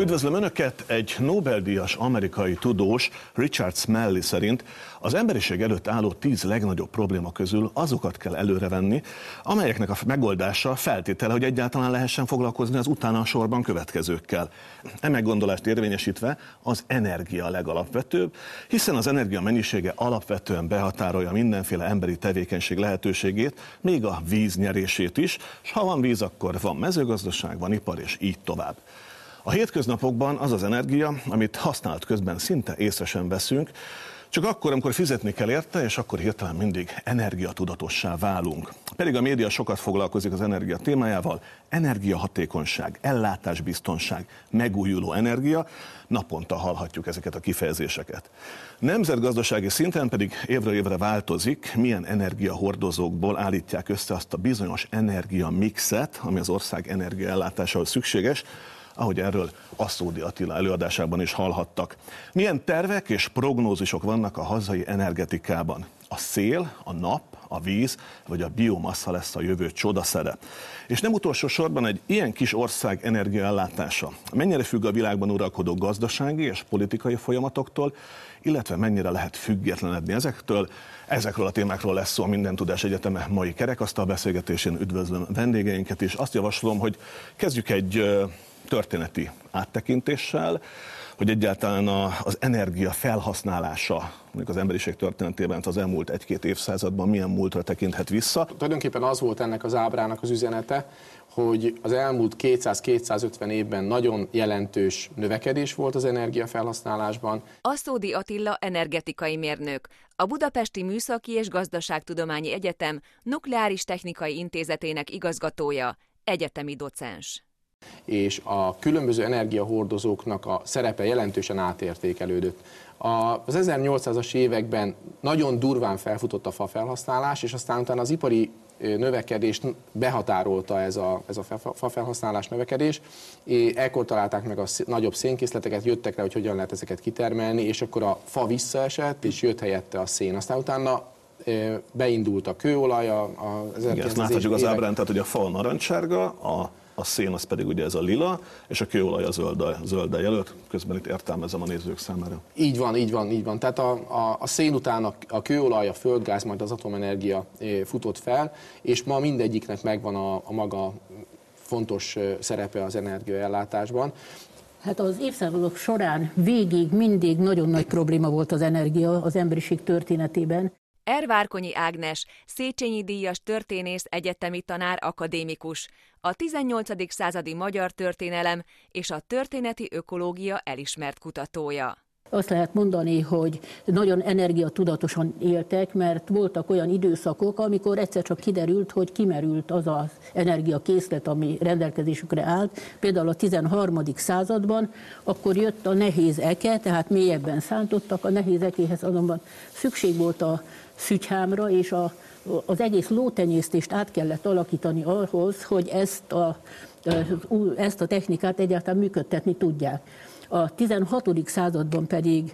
Üdvözlöm Önöket! Egy Nobel-díjas amerikai tudós, Richard Smalley szerint az emberiség előtt álló 10 legnagyobb probléma közül azokat kell előrevenni, amelyeknek a megoldása feltétele, hogy egyáltalán lehessen foglalkozni az utána a sorban következőkkel. E meggondolást érvényesítve az energia a legalapvetőbb, hiszen az energia mennyisége alapvetően behatárolja mindenféle emberi tevékenység lehetőségét, még a víz nyerését is, és ha van víz, akkor van mezőgazdaság, van ipar, és így tovább. A hétköznapokban az az energia, amit használat közben szinte észre sem veszünk, csak akkor, amikor fizetni kell érte, és akkor hirtelen mindig energiatudatossá válunk. Pedig a média sokat foglalkozik az energia témájával, energiahatékonyság, ellátásbiztonság, megújuló energia, naponta hallhatjuk ezeket a kifejezéseket. Nemzetgazdasági szinten pedig évről évre változik, milyen energiahordozókból állítják össze azt a bizonyos energiamixet, ami az ország energiaellátásához szükséges, ahogy erről Aszódi Attila előadásában is hallhattak. Milyen tervek és prognózisok vannak a hazai energetikában? A szél, a nap, a víz vagy a biomassa lesz a jövő csodaszere. És nem utolsó sorban egy ilyen kis ország energiaellátása mennyire függ a világban uralkodó gazdasági és politikai folyamatoktól, illetve mennyire lehet függetlenedni ezektől. Ezekről a témákról lesz szó a Minden Tudás Egyeteme mai kerekasztal beszélgetésén. Üdvözlöm vendégeinket, és azt javaslom, hogy kezdjük egy történeti áttekintéssel, hogy egyáltalán az energia felhasználása mondjuk az emberiség történetében az elmúlt 1-2 évszázadban milyen múltra tekinthet vissza. Tulajdonképpen az volt ennek az ábrának az üzenete, hogy az elmúlt 200-250 évben nagyon jelentős növekedés volt az energiafelhasználásban. Aszódi Attila energetikai mérnök, a Budapesti Műszaki és Gazdaságtudományi Egyetem Nukleáris Technikai Intézetének igazgatója, egyetemi docens. És a különböző energiahordozóknak a szerepe jelentősen átértékelődött. Az 1800-as években nagyon durván felfutott a fafelhasználás, és aztán utána az ipari növekedést behatárolta ez a fafelhasználás növekedés. Ekkor találták meg a nagyobb szénkészleteket, jöttek rá, hogy hogyan lehet ezeket kitermelni, és akkor a fa visszaesett, és jött helyette a szén. Aztán utána beindult a kőolaj, az igen, ezt láthatjuk az ábrán, tehát hogy a fa a narancsárga, a szén az pedig ugye ez a lila, és a kőolaj a zölddel jelölt, közben itt értelmezem a nézők számára. Így van. Tehát a szén után a kőolaj, a földgáz, majd az atomenergia futott fel, és ma mindegyiknek megvan a maga fontos szerepe az energiaellátásban. Hát az évszázadok során végig mindig nagyon nagy probléma volt az energia az emberiség történetében. Várkonyi Ágnes, Széchenyi díjas történész, egyetemi tanár, akadémikus, a 18. századi magyar történelem és a történeti ökológia elismert kutatója. Azt lehet mondani, hogy nagyon energiatudatosan éltek, mert voltak olyan időszakok, amikor egyszer csak kiderült, hogy kimerült az az energiakészlet, ami rendelkezésükre állt. Például a 13. században, akkor jött a nehéz eke, tehát mélyebben szántottak, a nehéz ekéhez azonban szükség volt a szügyhámra, és az egész lótenyésztést át kellett alakítani ahhoz, hogy ezt a technikát egyáltalán működtetni tudják. A 16. században pedig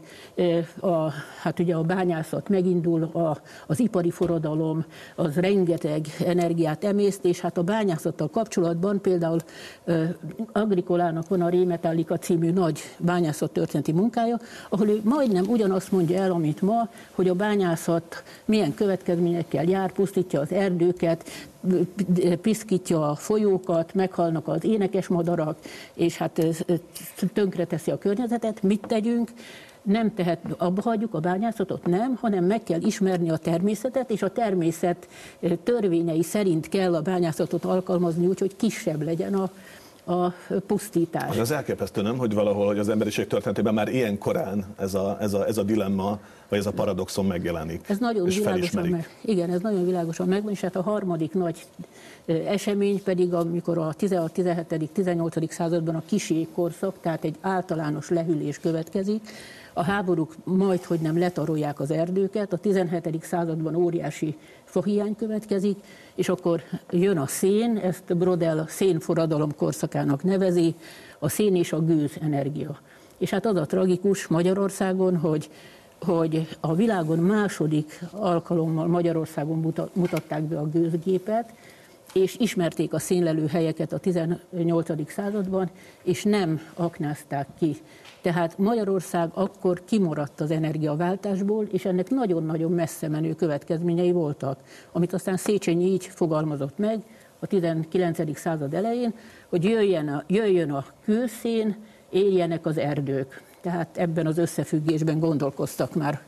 hát ugye a bányászat megindul, az ipari forradalom, az rengeteg energiát emészt, és hát a bányászattal kapcsolatban például Agrikolának van a Rémetallika című nagy bányászattörténeti munkája, ahol ő majdnem ugyanazt mondja el, amit ma, hogy a bányászat milyen következményekkel jár, pusztítja az erdőket, piszkítja a folyókat, meghalnak az énekes madarak, és hát tönkreteszi a környezetet. Mit tegyünk? Nem abba hagyjuk a bányászatot, nem, hanem meg kell ismerni a természetet, és a természet törvényei szerint kell a bányászatot alkalmazni, úgyhogy kisebb legyen a pusztítás. Az elképesztő, nem, hogy valahol hogy az emberiség történetében már ilyen korán ez a dilemma, vagy ez a paradoxon megjelenik. Ez nagyon világosan igen, ez nagyon világosan megvan, és hát a harmadik nagy esemény pedig, amikor a 16., 17., 18. században a kis korszak, tehát egy általános lehűlés következik. A háborúk majdhogy nem letarolják az erdőket, a 17. században óriási fahiány következik, és akkor jön a szén, ezt Brodel szénforradalom korszakának nevezi, a szén és a gőz energia. És hát az a tragikus Magyarországon, hogy a világon második alkalommal Magyarországon mutatták be a gőzgépet, és ismerték a szénlelőhelyeket a 18. században, és nem aknázták ki. Tehát Magyarország akkor kimaradt az energiaváltásból, és ennek nagyon-nagyon messze menő következményei voltak, amit aztán Széchenyi így fogalmazott meg a 19. század elején, hogy jöjjön a kőszén, éljenek az erdők. Tehát ebben az összefüggésben gondolkoztak már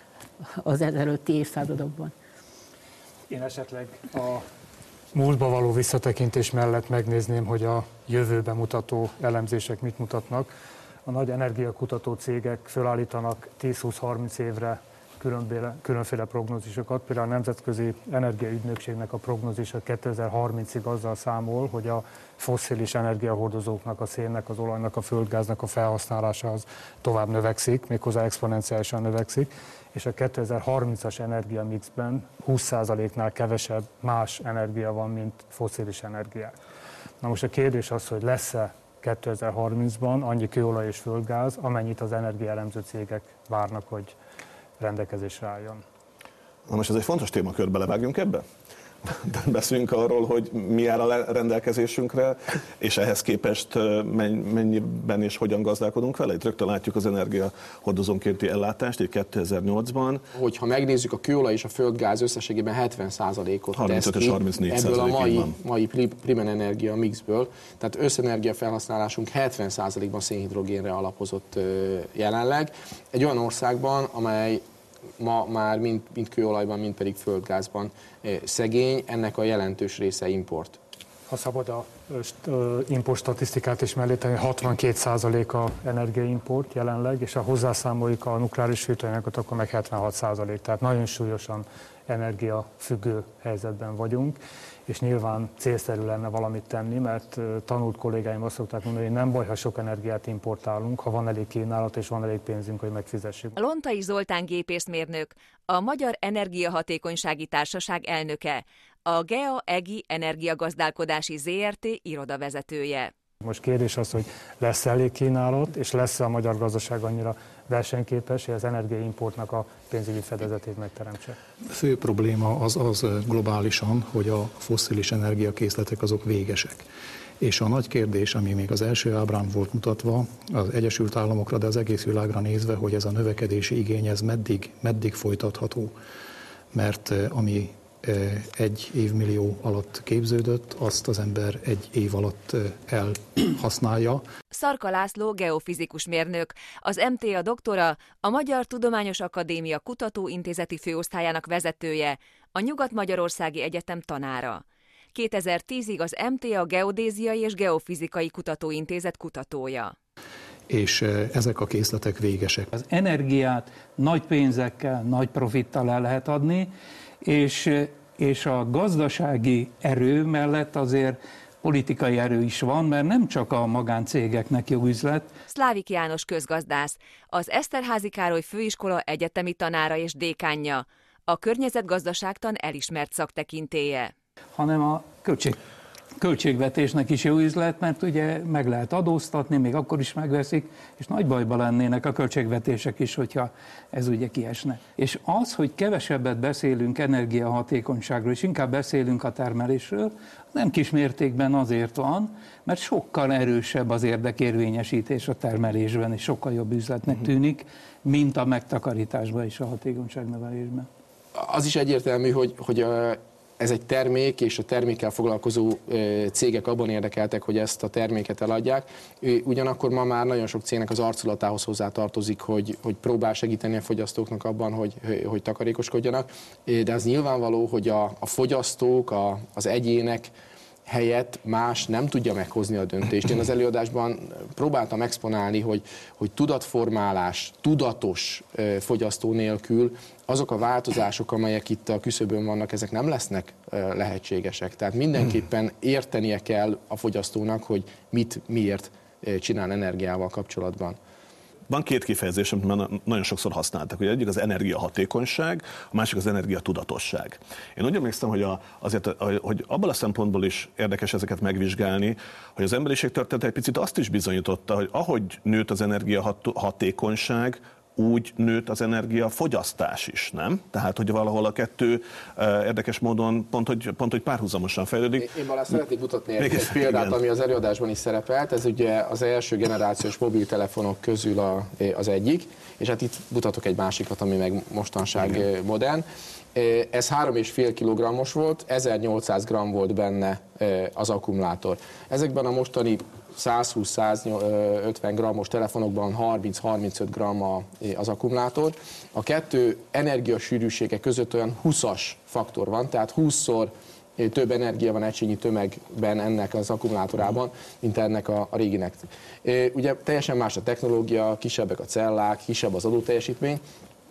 az ezelőtti évszázadokban. Én esetleg a múltba való visszatekintés mellett megnézném, hogy a jövőbe mutató elemzések mit mutatnak. A nagy energiakutató cégek fölállítanak 10-20-30 évre különféle prognózisokat. Például a Nemzetközi Energiaügynökségnek a prognózisa 2030-ig azzal számol, hogy a fosszilis energiahordozóknak, a szénnek, az olajnak, a földgáznak a felhasználása az tovább növekszik, méghozzá exponenciálisan növekszik, és a 2030-as energiamixben 20%-nál kevesebb más energia van, mint fosszilis energiák. Na most a kérdés az, hogy lesz-e 2030-ban annyi kőolaj és földgáz, amennyit az energiaelemző cégek várnak, hogy rendelkezésre álljon. Na most ez egy fontos témakör, belevágjunk ebbe? Beszéljünk arról, hogy mi áll a rendelkezésünkre, és ehhez képest mennyiben és hogyan gazdálkodunk vele. Itt rögtön látjuk az energiahordozónkénti ellátást, itt 2008-ban. Hogyha megnézzük, a kőolaj és a földgáz összességében 70%-ot tesz ki ebből a mai primer energia mixből. Tehát összenergia felhasználásunk 70%-ban szénhidrogénre alapozott jelenleg. Egy olyan országban, amely ma már mind kőolajban, mind pedig földgázban szegény, ennek a jelentős része import. Ha szabad a import statisztikát is mellé tenni, 62% a energiaimport jelenleg, és ha hozzászámoljuk a nukleáris fűtőanyagot, akkor meg 76%. Tehát nagyon súlyosan energiafüggő helyzetben vagyunk, és nyilván célszerű lenne valamit tenni, mert tanult kollégáim azt szokták mondani, hogy nem baj, ha sok energiát importálunk, ha van elég kínálat és van elég pénzünk, hogy megfizessük. Lontai Zoltán gépészmérnök, a Magyar Energiahatékonysági Társaság elnöke, a GEA EGI Energiagazdálkodási ZRT irodavezetője. Most kérdés az, hogy lesz elég kínálat, és lesz a magyar gazdaság annyira versenyképes, hogy az energiaimportnak a pénzügyi fedezetét megteremtse. Fő probléma az globálisan, hogy a fosszilis energiakészletek azok végesek. És a nagy kérdés, ami még az első ábrán volt mutatva, az Egyesült Államokra, de az egész világra nézve, hogy ez a növekedési igény, ez meddig folytatható. Mert ami egy évmillió alatt képződött, azt az ember egy év alatt elhasználja. Szarka László geofizikus mérnök, az MTA doktora, a Magyar Tudományos Akadémia Kutatóintézeti Főosztályának vezetője, a Nyugat-Magyarországi Egyetem tanára. 2010-ig az MTA Geodéziai és Geofizikai Kutatóintézet kutatója. És ezek a készletek végesek. Az energiát nagy pénzekkel, nagy profittal el lehet adni, és a gazdasági erő mellett azért politikai erő is van, mert nem csak a magáncégeknek jó üzlet. Szlávik János közgazdász, az Eszterházy Károly Főiskola egyetemi tanára és dékánja, a környezetgazdaságtan elismert szaktekintélye. Hanem a költségvetésnek is jó üzlet, mert ugye meg lehet adóztatni, még akkor is megveszik, és nagy bajba lennének a költségvetések is, hogyha ez ugye kiesne. És az, hogy kevesebbet beszélünk energiahatékonyságról, és inkább beszélünk a termelésről, nem kis mértékben azért van, mert sokkal erősebb az érdekérvényesítés a termelésben, és sokkal jobb üzletnek tűnik, mint a megtakarításban és a hatékonyságnövelésben. Az is egyértelmű, hogy ez egy termék, és a termékkel foglalkozó cégek abban érdekeltek, hogy ezt a terméket eladják. Ugyanakkor ma már nagyon sok cégnek az arculatához hozzátartozik, hogy próbál segíteni a fogyasztóknak abban, hogy takarékoskodjanak. De az nyilvánvaló, hogy a fogyasztók, az egyének helyett más nem tudja meghozni a döntést. Én az előadásban próbáltam exponálni, hogy tudatformálás, tudatos fogyasztó nélkül azok a változások, amelyek itt a küszöbön vannak, ezek nem lesznek lehetségesek. Tehát mindenképpen értenie kell a fogyasztónak, hogy miért csinál energiával kapcsolatban. Van két kifejezés, amit már nagyon sokszor használtak. Ugye egyik az energiahatékonyság, a másik az energiatudatosság. Én úgy emlékszem, hogy abban a szempontból is érdekes ezeket megvizsgálni, hogy az emberiség története egy picit azt is bizonyította, hogy ahogy nőtt az energiahatékonyság, úgy nőtt az energiafogyasztás is, nem? Tehát, hogy valahol a kettő érdekes módon pont, hogy párhuzamosan fejlődik. Én Balázs szeretnék mutatni egy példát, ami az előadásban is szerepelt. Ez ugye az első generációs mobiltelefonok közül az egyik, és hát itt mutatok egy másikat, ami meg mostanság modern. Ez 3,5 kg-os volt, 1800 g volt benne az akkumulátor. Ezekben a mostani 120-150 g-os telefonokban 30-35 g az akkumulátor. A kettő energiasűrűsége között olyan 20-as faktor van, tehát 20-szor több energia van egységnyi tömegben ennek az akkumulátorában, mint ennek a réginek. Ugye teljesen más a technológia, kisebbek a cellák, kisebb az adóteljesítmény,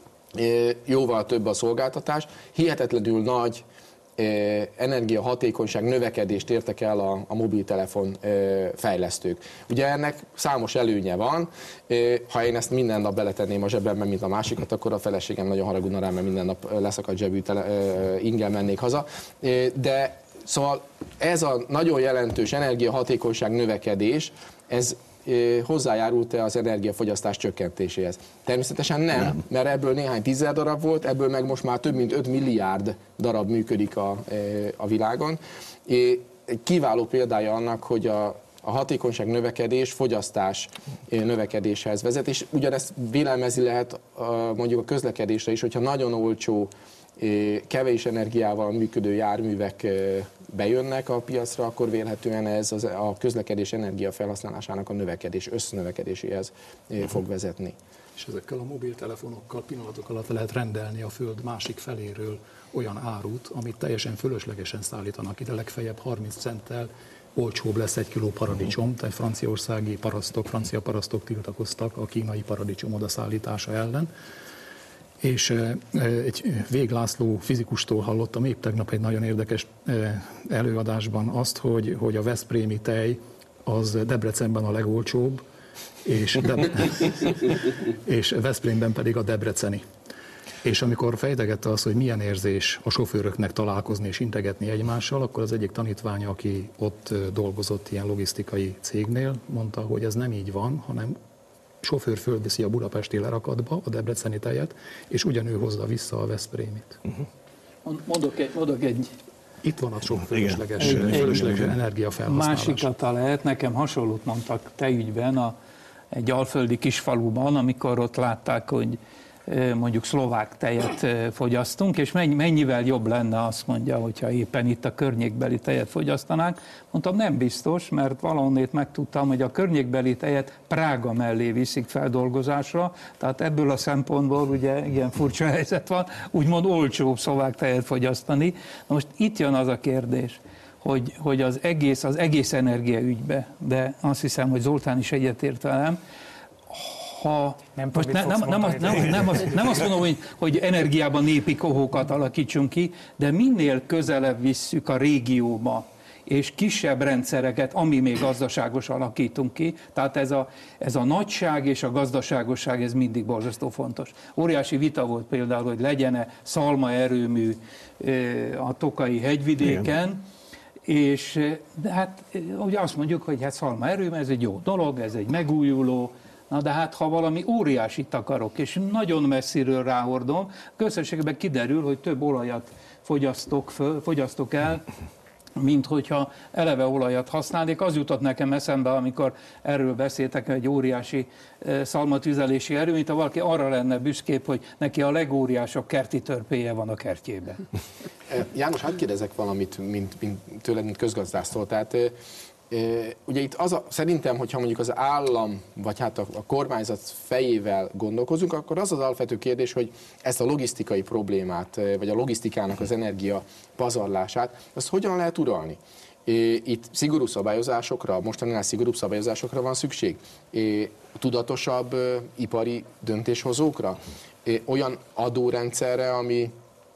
jóval több a szolgáltatás, hihetetlenül nagy energiahatékonyság növekedést értek el a mobiltelefon fejlesztők. Ugye ennek számos előnye van, ha én ezt minden nap beletenném a zsebembe, mint a másikat, akkor a feleségem nagyon haragudna rám, mert minden nap leszakadt zsebű ingyen mennék haza. De szóval ez a nagyon jelentős energiahatékonyság növekedés, ez hozzájárult-e az energiafogyasztás csökkentéséhez? Természetesen nem, mert ebből néhány 10 000 darab volt, ebből meg most már több mint 5 milliárd darab működik a világon. Kiváló példája annak, hogy a hatékonyság növekedés fogyasztás növekedéshez vezet, és ugyanezt vélelmezni lehet mondjuk a közlekedésre is, hogyha nagyon olcsó, kevés energiával működő járművek bejönnek a piacra, akkor vélhetően ez a közlekedés energiafelhasználásának a össznövekedéséhez fog vezetni. És ezekkel a mobiltelefonokkal pillanatok alatt lehet rendelni a föld másik feléről olyan árut, amit teljesen fölöslegesen szállítanak ide, legfeljebb 30 centtel olcsóbb lesz 1 kiló paradicsom, tehát francia parasztok tiltakoztak a kínai paradicsom odaszállítása ellen. És egy Vég László fizikustól hallottam épp tegnap egy nagyon érdekes előadásban azt, hogy a veszprémi tej az Debrecenben a legolcsóbb, és Veszprémben pedig a debreceni. És amikor fejtegette azt, hogy milyen érzés a sofőröknek találkozni és integetni egymással, akkor az egyik tanítványa, aki ott dolgozott ilyen logisztikai cégnél, mondta, hogy ez nem így van, hanem sofőr fölviszi a budapesti lerakatba a debreceni tejet, és ugyanő hozza vissza a veszprémit. Mondok egy... Itt van a sok fölösleges energiafelhasználás. Másikat lehet, nekem hasonlót mondtak tejügyben egy alföldi kisfaluban, amikor ott látták, hogy mondjuk szlovák tejet fogyasztunk, és mennyivel jobb lenne, azt mondja, hogyha éppen itt a környékbeli tejet fogyasztanánk. Mondtam, nem biztos, mert valahonnét megtudtam, hogy a környékbeli tejet Prága mellé viszik feldolgozásra, tehát ebből a szempontból ugye ilyen furcsa helyzet van, úgymond olcsóbb szlovák tejet fogyasztani. Na most itt jön az a kérdés, hogy az egész energiaügybe, de azt hiszem, hogy Zoltán is egyetért velem, nem azt mondom, hogy energiában népi kohókat alakítsunk ki, de minél közelebb visszük a régióba, és kisebb rendszereket, ami még gazdaságos alakítunk ki. Tehát ez a nagyság és a gazdaságosság, ez mindig borzasztó fontos. Óriási vita volt például, hogy legyen-e szalma erőmű a Tokaji hegyvidéken, igen. És hát ugye azt mondjuk, hogy hát szalma erőmű, ez egy jó dolog, ez egy megújuló. Na de hát, ha valami óriásit akarok, és nagyon messziről ráhordom, közösségben kiderül, hogy több olajat fogyasztok el, mint hogyha eleve olajat használnék. Az jutott nekem eszembe, amikor erről beszéltek, egy óriási szalmatüzelési erő, mint ha valaki arra lenne büszkébb, hogy neki a legóriásabb kerti törpéje van a kertjében. János, hadd kérdezek valamit tőled, mint közgazdásztól. Tehát ugye itt szerintem, hogyha mondjuk az állam, vagy hát a kormányzat fejével gondolkozunk, akkor az az alapvető kérdés, hogy ezt a logisztikai problémát, vagy a logisztikának az energia pazarlását, azt hogyan lehet uralni? Itt szigorú szabályozásokra, mostaninál szigorúbb szabályozásokra van szükség? Tudatosabb ipari döntéshozókra? Olyan adórendszerre, ami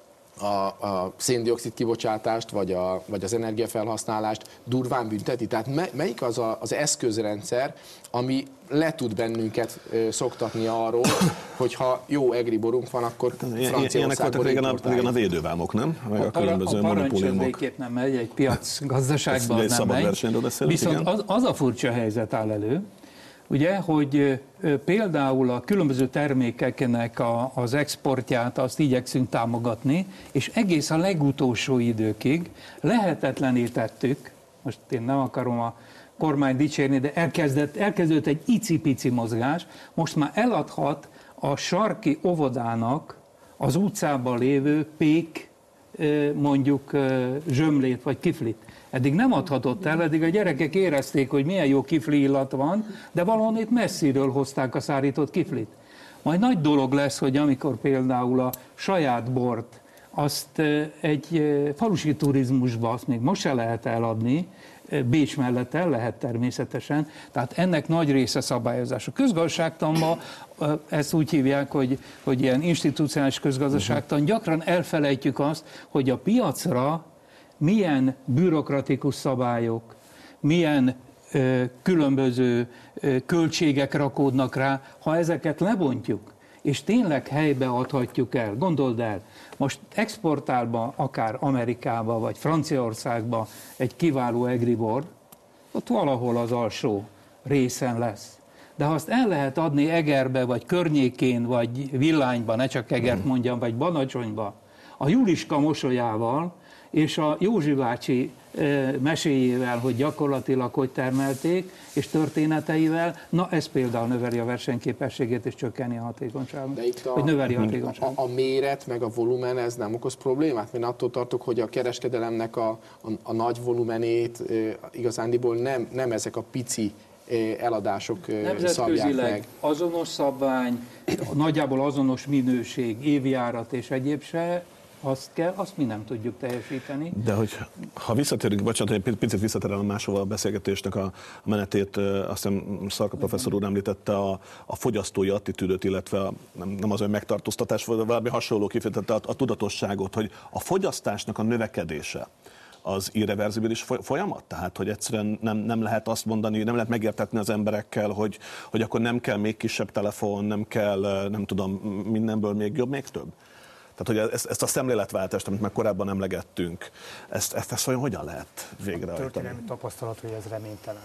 a széndioxid kibocsátást, vagy az energiafelhasználást durván bünteti? Tehát melyik az eszközrendszer, ami le tud bennünket szoktatni arról, hogyha jó egri borunk van, akkor Franciaországból régen a védővámok, nem? Vagy a különböző monopóliumok. Végképp nem megy, egy piac gazdaságban nem megy. Viszont az a furcsa helyzet áll elő, ugye, hogy például a különböző termékeknek az exportját azt igyekszünk támogatni, és egész a legutolsó időkig lehetetlené tettük, most én nem akarom a kormány dicsérni, de elkezdődött egy icipici mozgás, most már eladhat a sarki óvodának az utcában lévő pék, mondjuk zsömlét vagy kiflit. Eddig nem adhatott el, eddig a gyerekek érezték, hogy milyen jó kifli illat van, de valahol itt messziről hozták a szárított kiflit. Majd nagy dolog lesz, hogy amikor például a saját bort, azt egy falusi turizmusba, azt még most se lehet eladni, Bécs mellett el lehet természetesen, tehát ennek nagy része szabályozás. A közgazdaságtanban ezt úgy hívják, hogy ilyen institucionális közgazdaságtan, gyakran elfelejtjük azt, hogy a piacra milyen bürokratikus szabályok, milyen különböző költségek rakódnak rá, ha ezeket lebontjuk, és tényleg helybe adhatjuk el. Gondold el, most exportálva akár Amerikába vagy Franciaországba egy kiváló egribor, ott valahol az alsó részen lesz. De ha azt el lehet adni Egerbe, vagy környékén, vagy Villányba, ne csak Egert mondjam, vagy Banacsonyba, a Juliska mosolyával, és a Józsi bácsi meséjével, hogy gyakorlatilag hogy termelték, és történeteivel, na ez például növeli a versenyképességét, és csökkeni a hatékonyságot. De itt a méret meg a volumen, ez nem okoz problémát? Én attól tartok, hogy a kereskedelemnek a nagy volumenét igazándiból nem ezek a pici eladások szabják meg. Azonos szabvány, nagyjából azonos minőség, évjárat és egyéb se, azt mi nem tudjuk teljesíteni. De hogy ha visszatérünk, bocsánat, egy picit visszaterelem máshova a beszélgetésnek a menetét, azt hiszem Szarka professzor úr említette a fogyasztói attitűdöt, illetve nem az ön megtartóztatás, vagy valami hasonló kifejtette a tudatosságot, hogy a fogyasztásnak a növekedése az irreverzibilis folyamat? Tehát, hogy egyszerűen nem lehet azt mondani, nem lehet megértetni az emberekkel, hogy akkor nem kell még kisebb telefon, nem kell, nem tudom, mindenből még jobb, még több? Tehát, hogy ezt a szemléletváltást, amit már korábban emlegettünk, ezt olyan hogyan lehet végrehajtani? A történelmi tapasztalat, hogy ez reménytelen.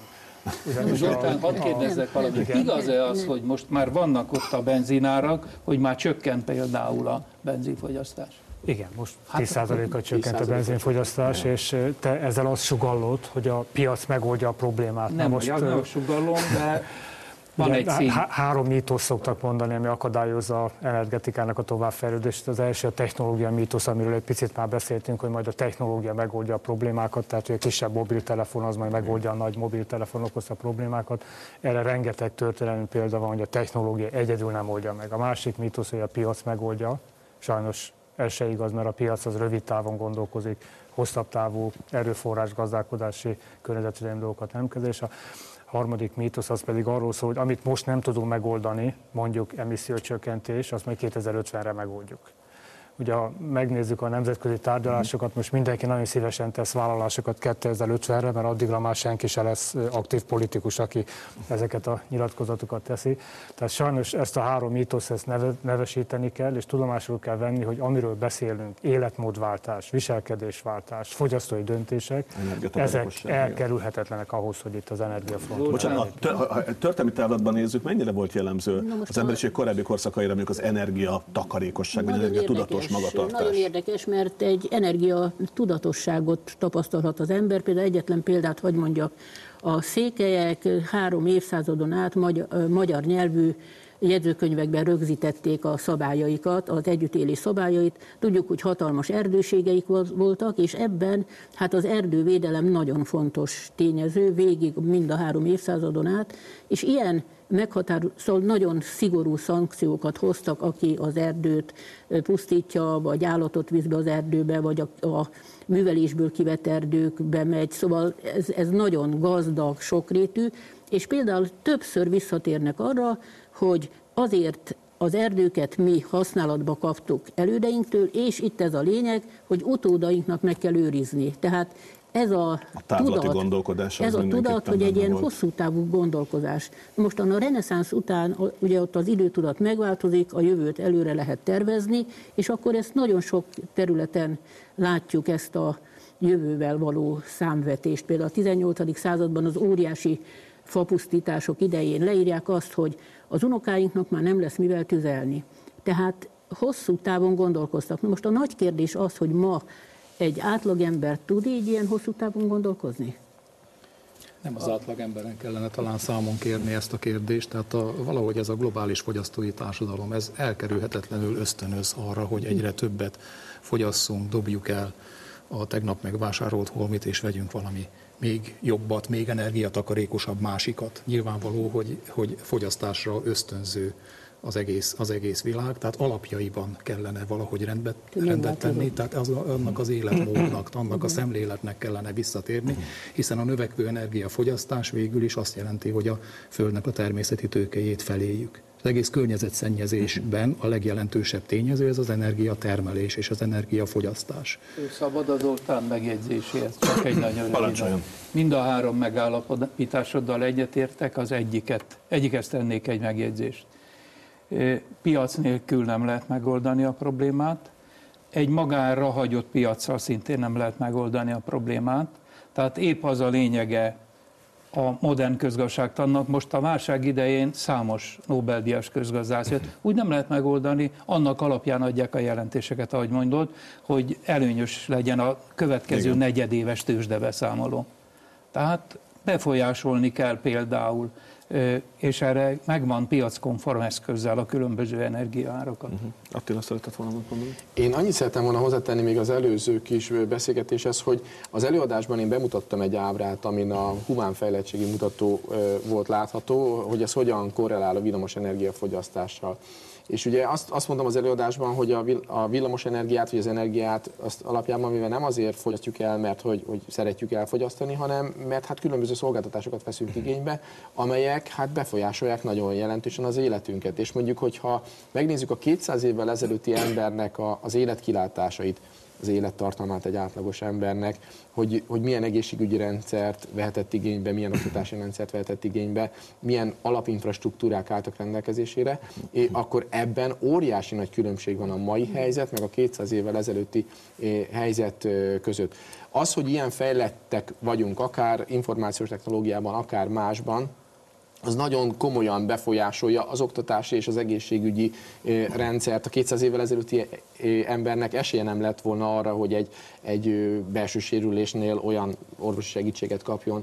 Zoltán, hadd kérdezzek valamit. Igaz-e az, hogy most már vannak ott a benzinárak, hogy már csökkent például a benzinfogyasztás? Igen, most 10%-kal csökkent a benzinfogyasztás, és te ezzel azt sugallod, hogy a piac megoldja a problémát. Nem, most sugallom, de van egy szín. 3 mítosz szoktak mondani, ami akadályozza az energetikának a továbbfejlődést. Az első a technológia mítosz, amiről egy picit már beszéltünk, hogy majd a technológia megoldja a problémákat, tehát hogy a kisebb mobiltelefon az majd megoldja a nagy mobiltelefon okozta problémákat. Erre rengeteg történelmi példa van, hogy a technológia egyedül nem oldja meg. A másik mítosz, hogy a piac megoldja. Sajnos ez se igaz, mert a piac az rövid távon gondolkozik, hosszabb távú erőforrás gazdálkodási környezetvédelmi dolgokat nem kezel. És a harmadik mítosz az pedig arról szól, hogy amit most nem tudunk megoldani, mondjuk emissziócsökkentés, azt majd 2050-re megoldjuk. Ugye ha megnézzük a nemzetközi tárgyalásokat, most mindenki nagyon szívesen tesz vállalásokat 2050-re, mert addigra már senki se lesz aktív politikus, aki ezeket a nyilatkozatokat teszi. Tehát sajnos ezt a 3 mítoszt ezt nevesíteni kell, és tudomásul kell venni, hogy amiről beszélünk, életmódváltás, viselkedésváltás, fogyasztói döntések, ezek elkerülhetetlenek ahhoz, hogy itt az energiafront. Bocsánat, ha történelmi távlatban nézzük, mennyire volt jellemző az emberiség korábbi korszakaira, mondjuk az energia takarékosság, vagy energia tudatos magatartás. Nagyon érdekes, mert egy energia tudatosságot tapasztalhat az ember. Például egyetlen példát hagy mondjak. A székelyek 3 évszázadon át magyar nyelvű jegyzőkönyvekben rögzítették a szabályaikat, az együttélés szabályait. Tudjuk, hogy hatalmas erdőségeik voltak, és ebben hát az erdővédelem nagyon fontos tényező, végig mind a 3 évszázadon át, és ilyen meghatározó, nagyon szigorú szankciókat hoztak, aki az erdőt pusztítja, vagy állatot visz be az erdőbe, vagy a művelésből kivett erdőkbe megy. Szóval ez nagyon gazdag, sokrétű, és például többször visszatérnek arra, hogy azért az erdőket mi használatba kaptuk elődeinktől, és itt ez a lényeg, hogy utódainknak meg kell őrizni. Tehát ez a tudat, hogy egy ilyen hosszú távú gondolkozás. Mostan a reneszánsz után ugye ott az időtudat megváltozik, a jövőt előre lehet tervezni, és akkor ezt nagyon sok területen látjuk, ezt a jövővel való számvetést. Például a 18. században az óriási fapusztítások idején leírják azt, hogy az unokáinknak már nem lesz mivel tüzelni. Tehát hosszú távon gondolkoztak. Most a nagy kérdés az, hogy ma egy átlagember tud így ilyen hosszú távon gondolkozni? Nem az átlagemberen kellene talán számon kérni ezt a kérdést, tehát valahogy ez a globális fogyasztói társadalom, ez elkerülhetetlenül ösztönöz arra, hogy egyre többet fogyasszunk, dobjuk el a tegnap megvásárolt holmit, és vegyünk valami még jobbat, még energiatakarékosabb másikat. Nyilvánvaló, hogy fogyasztásra ösztönző az egész világ, tehát alapjaiban kellene valahogy rendet tenni, tehát annak az életmódnak, annak a szemléletnek kellene visszatérni, hiszen a növekvő energiafogyasztás végül is azt jelenti, hogy a Földnek a természeti tőkéjét feléljük. Az egész környezetszennyezésben a legjelentősebb tényező ez az energiatermelés és az energiafogyasztás. Szabad az Zoltán megjegyzéséhez, csak egy nagyon röviden. Mind a három megállapításoddal egyetértek, az egyikhez tennék egy megjegyzést. Piac nélkül nem lehet megoldani a problémát, egy magára hagyott piaccal szintén nem lehet megoldani a problémát, tehát épp az a lényege a modern közgazdaságtannak, most a válság idején számos Nobel-díjas közgazdász jött, úgy nem lehet megoldani, annak alapján adják a jelentéseket, ahogy mondod, hogy előnyös legyen a következő negyedéves tőzsdebeszámoló. Tehát befolyásolni kell például, és erre megvan piackonform eszközzel a különböző energiaárakat. Attila, szeretett volna mondani? Én annyit szerettem volna hozzátenni még az előző kis beszélgetéshez, hogy az előadásban én bemutattam egy ábrát, amin a humán fejlettségi mutató volt látható, hogy ez hogyan korrelál a villamos energiafogyasztással. És ugye azt mondtam az előadásban, hogy a villamos energiát, vagy az energiát azt alapjában, mivel nem azért fogyasztjuk el, mert hogy szeretjük elfogyasztani, hanem mert hát különböző szolgáltatásokat veszünk igénybe, amelyek hát befolyásolják nagyon jelentősen az életünket. És mondjuk, hogyha megnézzük a 200 évvel ezelőtti embernek az életkilátásait, az élettartamát egy átlagos embernek, hogy milyen egészségügyi rendszert vehetett igénybe, milyen oktatási rendszert vehetett igénybe, milyen alapinfrastruktúrák álltak rendelkezésére, akkor ebben óriási nagy különbség van a mai helyzet, meg a 200 évvel ezelőtti helyzet között. Az, hogy ilyen fejlettek vagyunk, akár információs technológiában, akár másban, az nagyon komolyan befolyásolja az oktatási és az egészségügyi rendszert. A 200 évvel ezelőtti embernek esélye nem lett volna arra, hogy egy belső sérülésnél olyan orvosi segítséget kapjon,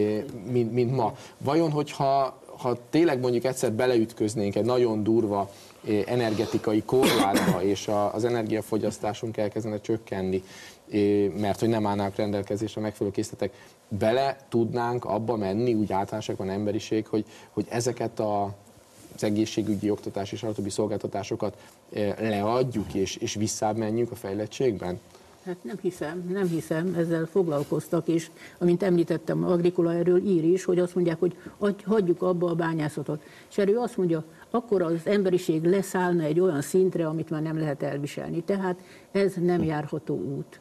mint ma. Vajon, hogyha tényleg mondjuk egyszer beleütköznénk egy nagyon durva energetikai korlátba, és az energiafogyasztásunk elkezdene csökkenni, mert hogy nem állnak rendelkezésre megfelelő készletek, bele tudnánk abba menni, úgy általánosakban emberiség, hogy ezeket az egészségügyi, oktatási és stb. Szolgáltatásokat leadjuk, és visszább menjünk a fejlettségben? Hát nem hiszem, ezzel foglalkoztak, és amint említettem, Agricola erről ír is, hogy azt mondják, hogy hagyjuk abba a bányászatot. És erről azt mondja, akkor az emberiség leszállna egy olyan szintre, amit már nem lehet elviselni. Tehát ez nem járható út.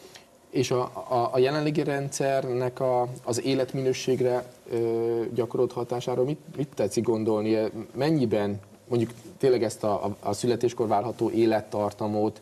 És a jelenlegi rendszernek az életminőségre gyakorolt hatásáról mit tetszik gondolni? Mennyiben mondjuk tényleg ezt a születéskor várható élettartamot,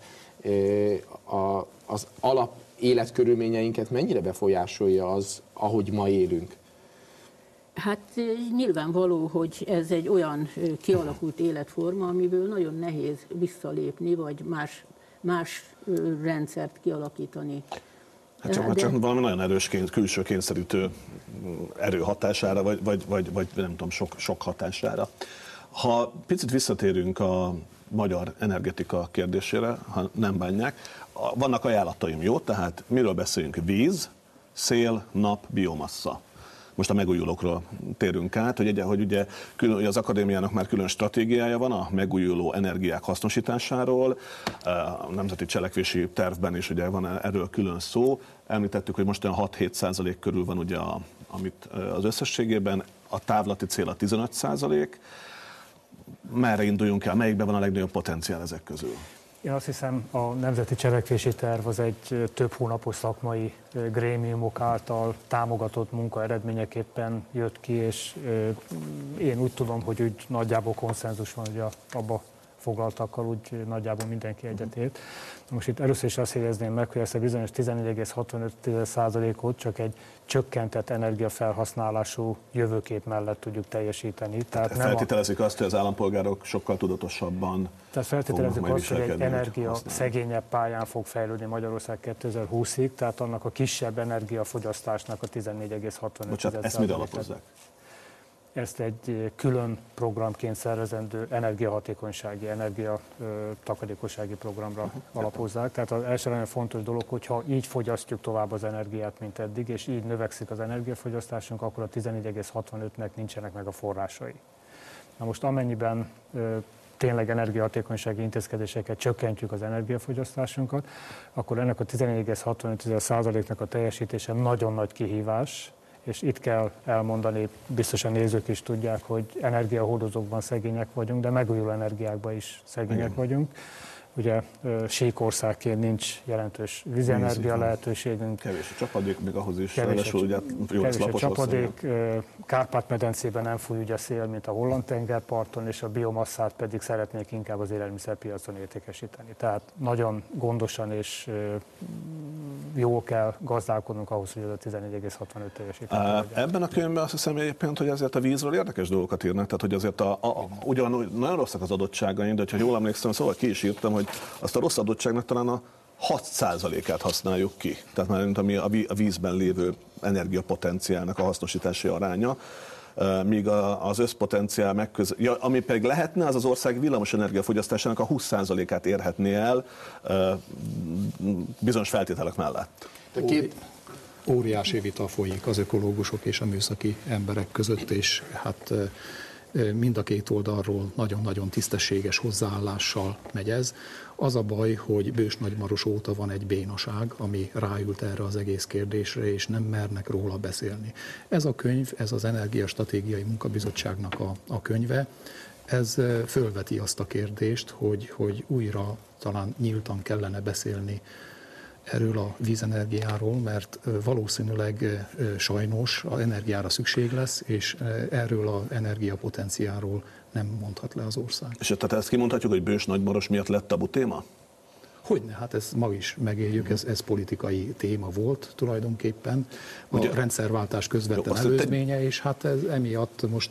az alap életkörülményeinket mennyire befolyásolja az, ahogy ma élünk? Hát nyilvánvaló, hogy ez egy olyan kialakult életforma, amiből nagyon nehéz visszalépni, vagy más rendszert kialakítani. Hát csak valami nagyon erős külső kényszerítő erő hatására, vagy nem tudom, sok hatására. Ha picit visszatérünk a magyar energetika kérdésére, ha nem bánják, vannak ajánlataim, jó? Tehát miről beszélünk? Víz, szél, nap, biomassa. Most a megújulókról térünk át, hogy ugye az akadémiának már külön stratégiája van a megújuló energiák hasznosításáról, a nemzeti cselekvési tervben is ugye van erről külön szó. Említettük, hogy most olyan 6-7% körül van ugye amit az összességében, a távlati cél a 15%. Merre induljunk el, melyikben van a legnagyobb potenciál ezek közül? Én azt hiszem, a Nemzeti Cselekvési Terv az egy több hónapos szakmai grémiumok által támogatott munka eredményeképpen jött ki, és én úgy tudom, hogy úgy nagyjából konszenzus van, hogy abba foglaltakkal úgy nagyjából mindenki egyetért. Most itt először is azt jegyezném meg, hogy ezt a bizonyos 14,65%-ot csak egy csökkentett energiafelhasználású jövőkép mellett tudjuk teljesíteni. Tehát feltételezik azt, hogy az állampolgárok sokkal tudatosabban. Tehát feltételezik azt, hogy egy energia szegényebb pályán fog fejlődni Magyarország 2020-ig, tehát annak a kisebb energiafogyasztásnak a 14,65%. Bocsánat, ezt mire alapozzák? Ezt egy külön programként szervezendő energiahatékonysági, energiatakarékossági programra alapozzák. Tehát az elsősorban fontos dolog, hogyha így fogyasztjuk tovább az energiát, mint eddig, és így növekszik az energiafogyasztásunk, akkor a 14,65-nek nincsenek meg a forrásai. Na most amennyiben tényleg energiahatékonysági intézkedéseket csökkentjük az energiafogyasztásunkat, akkor ennek a 14,65%-nak a teljesítése nagyon nagy kihívás, és itt kell elmondani, biztosan nézők is tudják, hogy energiahordozókban szegények vagyunk, de megújuló energiákban is szegények vagyunk. Ugye síkországként nincs jelentős vízenergia lehetőségünk. Kevés a csapadék, még ahhoz is. Kevés a csapadék, Kárpát-medencében nem fúj ugye a szél, mint a Holland-tengerparton, és a biomasszát pedig szeretnék inkább az élelmiszerpiacon értékesíteni. Tehát nagyon gondosan és jól kell gazdálkodnunk ahhoz, hogy ez a 14,65 teljesíteni. Ebben a könyvben azt hiszem egyébként, hogy azért a vízről érdekes dolgokat írnak, tehát hogy azért ugyan nagyon rosszak az adottságaink, de ha jól emlékszem, szóval ki is írtam, hogy azt a rossz adottságnak talán a 6%-át használjuk ki. Tehát már ami a vízben lévő energiapotenciálnak a hasznosítási aránya, míg az összpotenciál ami pedig lehetne, az ország villamos energiafogyasztásának a 20%-át érhetné el bizonyos feltételek mellett. Óriási vita folyik az ökológusok és a műszaki emberek között, és hát mind a két oldalról nagyon-nagyon tisztességes hozzáállással megy ez. Az a baj, hogy Bős-Nagymaros óta van egy bénaság, ami ráült erre az egész kérdésre, és nem mernek róla beszélni. Ez a könyv, ez az Energiastratégiai Munkabizottságnak a könyve, ez fölveti azt a kérdést, hogy újra talán nyíltan kellene beszélni erről a vízenergiáról, mert valószínűleg sajnos az energiára szükség lesz, és erről az energiapotenciáról nem mondhat le az ország. És tehát ezt kimondhatjuk, hogy Bős-Nagymaros miatt lett tabu téma? Hogyne, hát ezt ma is megéljük, ez politikai téma volt tulajdonképpen. A rendszerváltás közvetlen előzménye, és hát ez emiatt most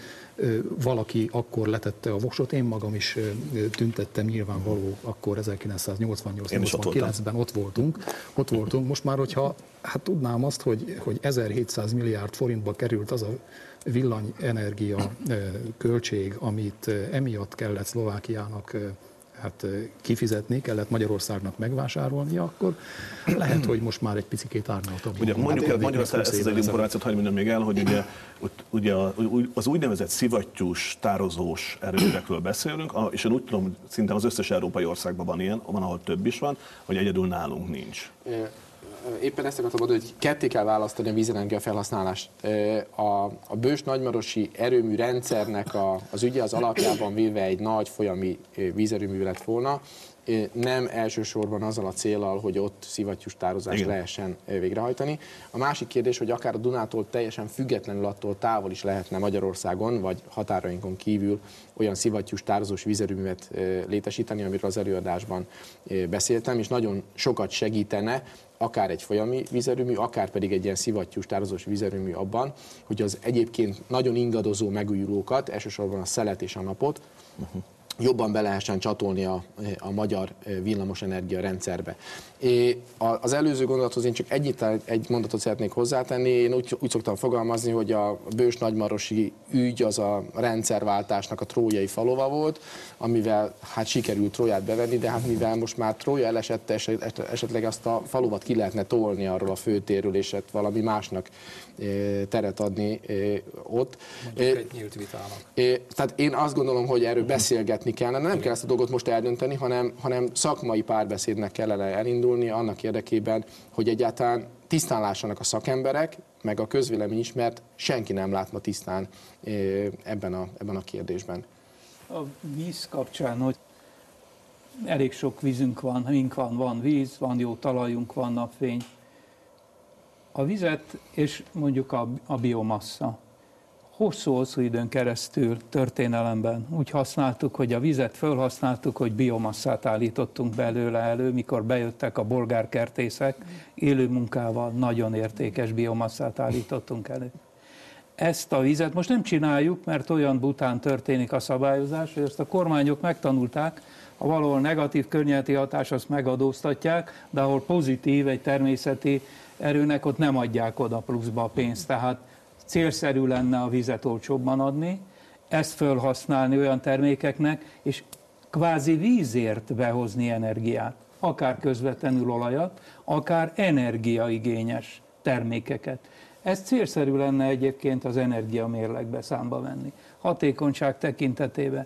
valaki akkor letette a voksot, én magam is tüntettem, nyilvánvaló, akkor 1988-89-ben ott voltunk. Most már, hogyha hát tudnám azt, hogy 1700 milliárd forintba került az a villanyenergia költség, amit emiatt kellett Szlovákiának kifizetni, kellett Magyarországnak megvásárolni, akkor lehet, hogy most már egy picikét árnyaltabb. Ugye mondjuk el Magyarország ezt egy információt, hagyj mondjam még el, hogy ugye az úgynevezett szivattyús, tározós erőművekről beszélünk, és én úgy tudom, szinte az összes európai országban van ilyen, van, ahol több is van, hogy egyedül nálunk nincs. Éppen ezt akartam mondani, hogy ketté kell választani a vízenergia felhasználást. A Bős-Nagymarosi erőmű rendszernek az ügye az alapjában véve egy nagy folyami vízerőmű lett volna, nem elsősorban azzal a céllal, hogy ott szivattyús tározást lehessen végrehajtani. A másik kérdés, hogy akár a Dunától teljesen függetlenül attól távol is lehetne Magyarországon, vagy határainkon kívül olyan szivattyús tározós vízerőművet létesíteni, amiről az előadásban beszéltem, és nagyon sokat segítene akár egy folyami vízerőmű, akár pedig egy ilyen szivattyús tározós vízerőmű abban, hogy az egyébként nagyon ingadozó megújulókat, elsősorban a szelet és a napot, jobban be lehessen csatolni a magyar villamosenergia rendszerbe. Az előző gondolathoz én csak egy mondatot szeretnék hozzátenni. Én úgy szoktam fogalmazni, hogy a Bős-Nagymarosi ügy az a rendszerváltásnak a trójai falova volt, amivel hát sikerült Tróját bevenni, de hát mivel most már Trója elesett, esetleg azt a faluvat ki lehetne tolni arról a főtérről, és valami másnak teret adni ott. Egy nyílt vitának. Tehát én azt gondolom, hogy erről beszélgetni kellene, nem kell ezt a dolgot most eldönteni, hanem szakmai párbeszédnek kellene elindulni annak érdekében, hogy egyáltalán tisztán lássanak a szakemberek, meg a közvélemény is, mert senki nem lát ma tisztán ebben a kérdésben. A víz kapcsán, hogy elég sok vízünk van víz, van jó talajunk, van napfény. A vizet és mondjuk a biomassa, hosszú-hosszú időn keresztül történelemben úgy használtuk, hogy a vizet felhasználtuk, hogy biomasszát állítottunk belőle elő, mikor bejöttek a bolgár kertészek, élő munkával nagyon értékes biomasszát állítottunk elő. Ezt a vizet most nem csináljuk, mert olyan bután történik a szabályozás, hogy ezt a kormányok megtanulták, ha valahol negatív környezeti hatás, azt megadóztatják, de ahol pozitív egy természeti erőnek, ott nem adják oda pluszba a pénzt. Tehát célszerű lenne a vizet olcsóbban adni, ezt felhasználni olyan termékeknek, és kvázi vízért behozni energiát, akár közvetlenül olajat, akár energiaigényes termékeket. Ez célszerű lenne egyébként az energiamérlegbe számba venni. Hatékonyság tekintetében.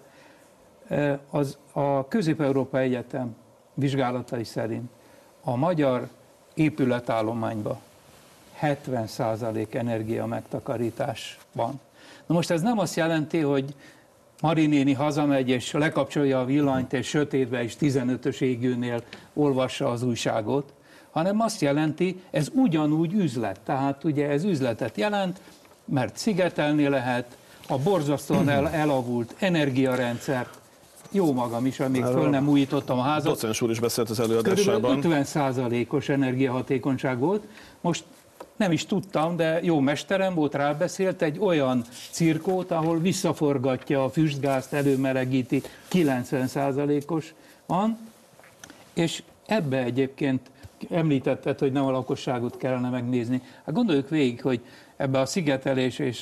A Közép-Európai Egyetem vizsgálatai szerint a magyar épületállományban 70% energia megtakarítás van. Na most ez nem azt jelenti, hogy Mari néni hazamegy és lekapcsolja a villanyt, és sötétbe és 15-ös égőnél olvassa az újságot, hanem azt jelenti, ez ugyanúgy üzlet. Tehát ugye ez üzletet jelent, mert szigetelni lehet, a borzasztóan elavult energiarendszert, jó magam is, amíg föl nem újítottam a házat. Docens úr is beszélt az előadásában. Körülbelül 50%-os energiahatékonyság volt. Most nem is tudtam, de jó mesterem volt, rábeszélt egy olyan cirkót, ahol visszaforgatja a füstgázt, előmelegíti, 90%-os van, és ebbe egyébként említetted, hogy nem a lakosságot kellene megnézni. Hát gondoljuk végig, hogy ebbe a szigetelés és